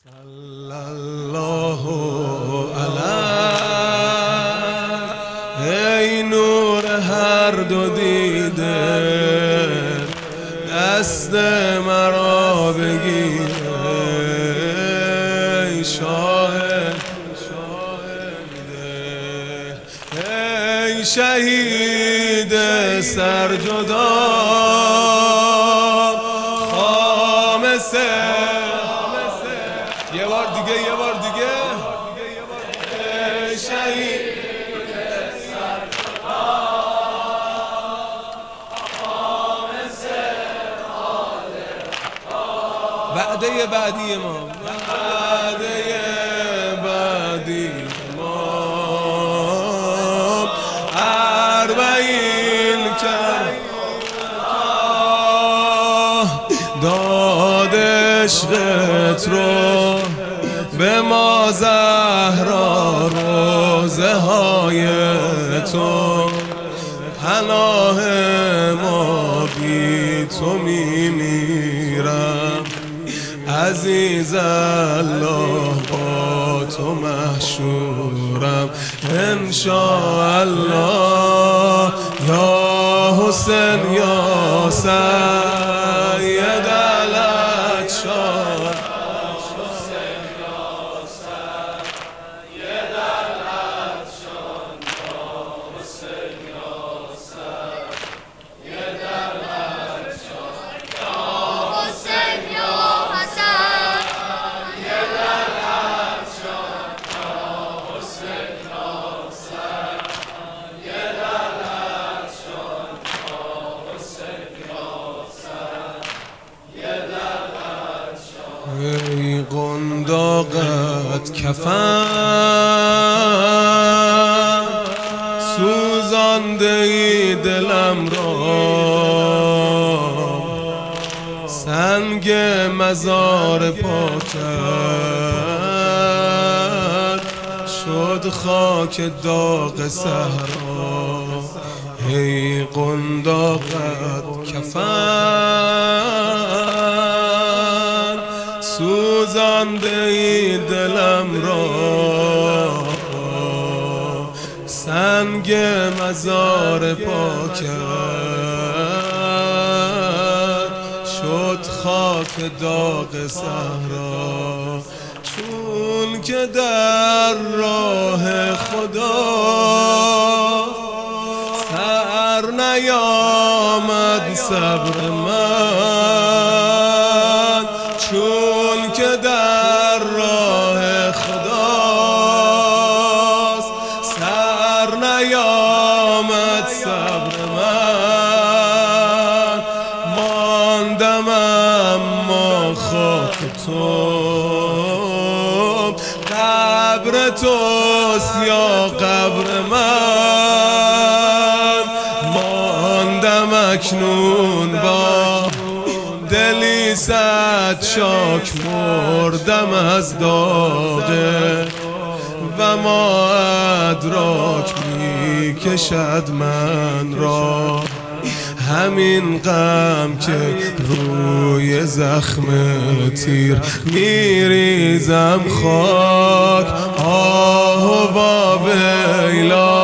صلی الله علیه ای نور هر دو دیده دست مرا بگیر ای شاهد ای شهید سرجدا خامسه یه بار دیگه ای شهید سرجدا خامسه وعده بعدی ما داد عشقت رو به ما زهرا روزه های تو پناه ما بی تو میمیرم عزیز الله با تو محشورم انشاءالله یا حسین یا سید العطشان ای قنداقت کفن سوزانده ای دلم را سنگ مزار پاکت شد خاک داغ صحرا ای قنداقت کفن سوزانده ای دلم را سنگ مزار پاکت شد خاک داغ صحرا چون که در راه خدا سر نیامد صبر من چون که در راه خداست سر نیامد صبر من ماندم اما خاک تو قبر توست یا قبر من ماندم اکنون با دلی صد شاک مردم از داغه و ما ادراک می کشد من را همین غم که روی زخم تیر میریزم خاک آه و ویلا